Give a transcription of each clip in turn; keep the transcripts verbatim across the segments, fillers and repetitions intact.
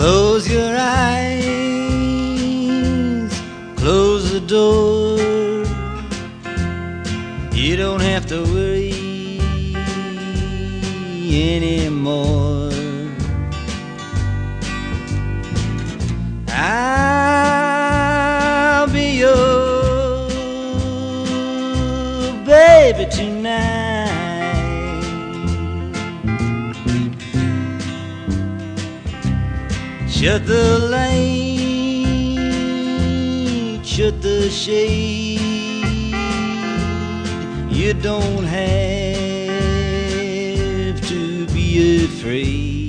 Close your eyes, close the door. You don't have to worry anymore. I'll be your baby tonight. Shut the light, shut the shade. You don't have to be afraid.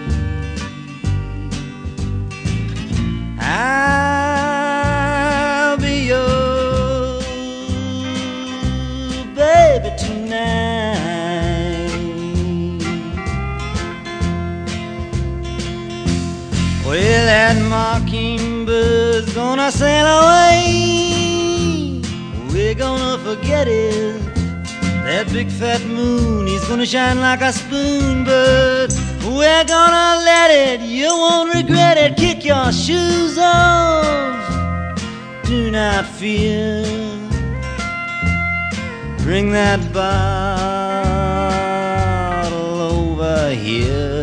I'll be your baby tonight. Well, that mockingbird's gonna sail away. We're gonna forget it. That big fat moon, he's gonna shine like a spoon, but we're gonna let it. You won't regret it. Kick your shoes off, do not fear. Bring that bottle over here.